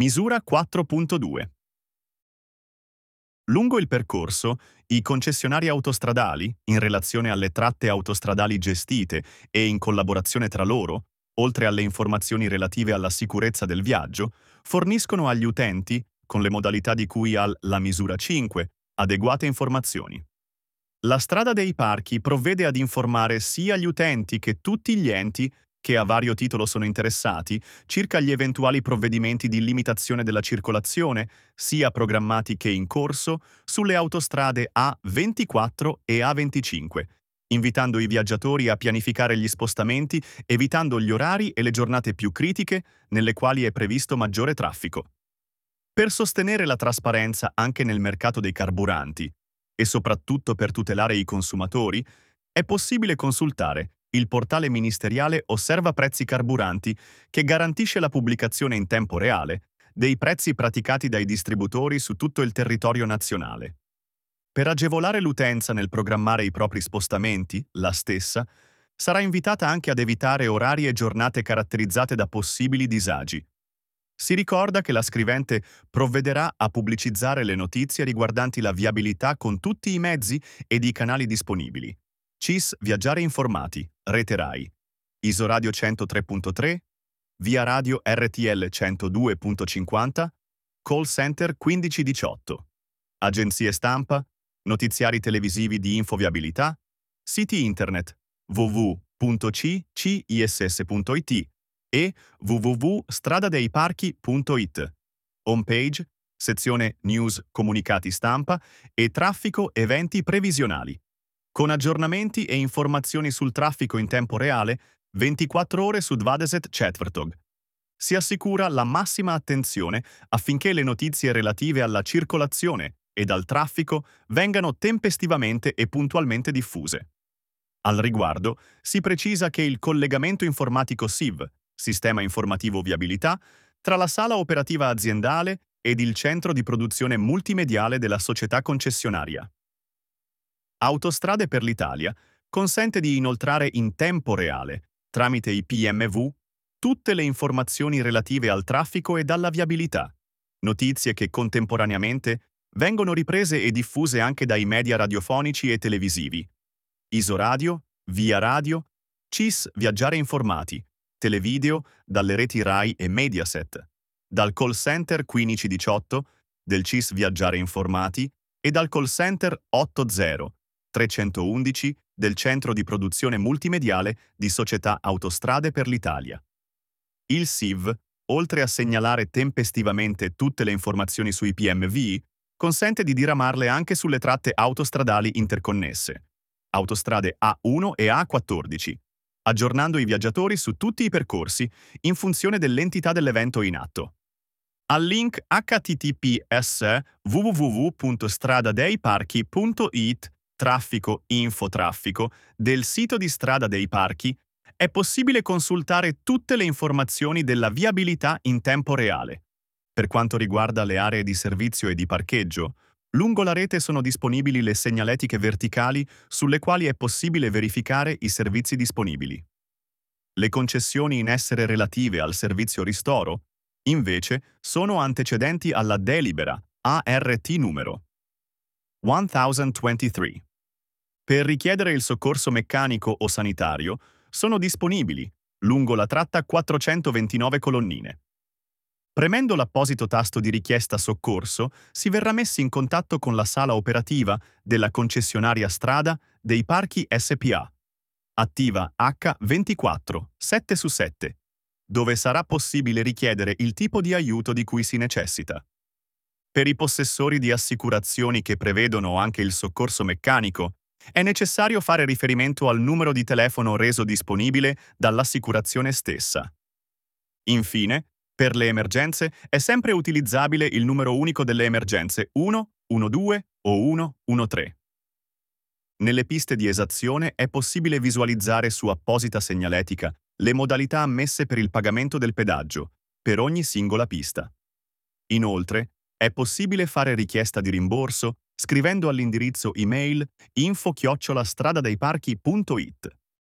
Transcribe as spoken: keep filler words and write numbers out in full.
Misura quattro punto due. Lungo il percorso, i concessionari autostradali, in relazione alle tratte autostradali gestite e in collaborazione tra loro, oltre alle informazioni relative alla sicurezza del viaggio, forniscono agli utenti, con le modalità di cui al la misura cinque, adeguate informazioni. La strada dei parchi provvede ad informare sia gli utenti che tutti gli enti che a vario titolo sono interessati circa gli eventuali provvedimenti di limitazione della circolazione, sia programmati che in corso, sulle autostrade A ventiquattro e A venticinque, invitando i viaggiatori a pianificare gli spostamenti evitando gli orari e le giornate più critiche nelle quali è previsto maggiore traffico. Per sostenere la trasparenza anche nel mercato dei carburanti, e soprattutto per tutelare i consumatori, è possibile consultare il portale ministeriale Osserva Prezzi Carburanti, che garantisce la pubblicazione in tempo reale dei prezzi praticati dai distributori su tutto il territorio nazionale. Per agevolare l'utenza nel programmare i propri spostamenti, la stessa sarà invitata anche ad evitare orari e giornate caratterizzate da possibili disagi. Si ricorda che la scrivente provvederà a pubblicizzare le notizie riguardanti la viabilità con tutti i mezzi ed i canali disponibili. C I S Viaggiare Informati, Rete Rai, Isoradio centotré punto tre, Via Radio R T L centodue punto cinquanta, Call Center quindici diciotto, Agenzie stampa, notiziari televisivi di infoviabilità, siti internet w w w punto c c i s s punto i t e w w w punto stradadeiparchi punto i t, homepage, sezione News, Comunicati stampa e Traffico Eventi Previsionali, con aggiornamenti e informazioni sul traffico in tempo reale ventiquattro ore su dvadeset četvrtog. Si assicura la massima attenzione affinché le notizie relative alla circolazione ed al traffico vengano tempestivamente e puntualmente diffuse. Al riguardo, si precisa che il collegamento informatico S I V, Sistema Informativo Viabilità, tra la sala operativa aziendale ed il centro di produzione multimediale della società concessionaria. Autostrade per l'Italia consente di inoltrare in tempo reale, tramite i P M V, tutte le informazioni relative al traffico ed alla viabilità, notizie che contemporaneamente vengono riprese e diffuse anche dai media radiofonici e televisivi, Isoradio, Via Radio, C I S Viaggiare Informati, Televideo dalle reti Rai e Mediaset, dal call center quindici diciotto del C I S Viaggiare Informati e dal call center ottanta trecentoundici del Centro di Produzione Multimediale di Società Autostrade per l'Italia. Il S I V, oltre a segnalare tempestivamente tutte le informazioni sui P M V, consente di diramarle anche sulle tratte autostradali interconnesse, autostrade A uno e A quattordici, aggiornando i viaggiatori su tutti i percorsi in funzione dell'entità dell'evento in atto. Al link h t t p s w w w punto stradadeiparchi punto i t traffico info traffico del sito di Strada dei Parchi è possibile consultare tutte le informazioni della viabilità in tempo reale. Per quanto riguarda le aree di servizio e di parcheggio, lungo la rete sono disponibili le segnaletiche verticali sulle quali è possibile verificare i servizi disponibili. Le concessioni in essere relative al servizio ristoro, invece, sono antecedenti alla delibera A R T numero ventitré. Per richiedere il soccorso meccanico o sanitario sono disponibili, lungo la tratta quattrocentoventinove colonnine. Premendo l'apposito tasto di richiesta soccorso, si verrà messi in contatto con la sala operativa della concessionaria Strada dei Parchi S P A, attiva H ventiquattro, sette su sette, dove sarà possibile richiedere il tipo di aiuto di cui si necessita. Per i possessori di assicurazioni che prevedono anche il soccorso meccanico, è necessario fare riferimento al numero di telefono reso disponibile dall'assicurazione stessa. Infine, per le emergenze è sempre utilizzabile il numero unico delle emergenze uno uno due o uno uno tre. Nelle piste di esazione è possibile visualizzare su apposita segnaletica le modalità ammesse per il pagamento del pedaggio, per ogni singola pista. Inoltre, è possibile fare richiesta di rimborso scrivendo all'indirizzo email info chiocciola stradadeiparchi punto i t.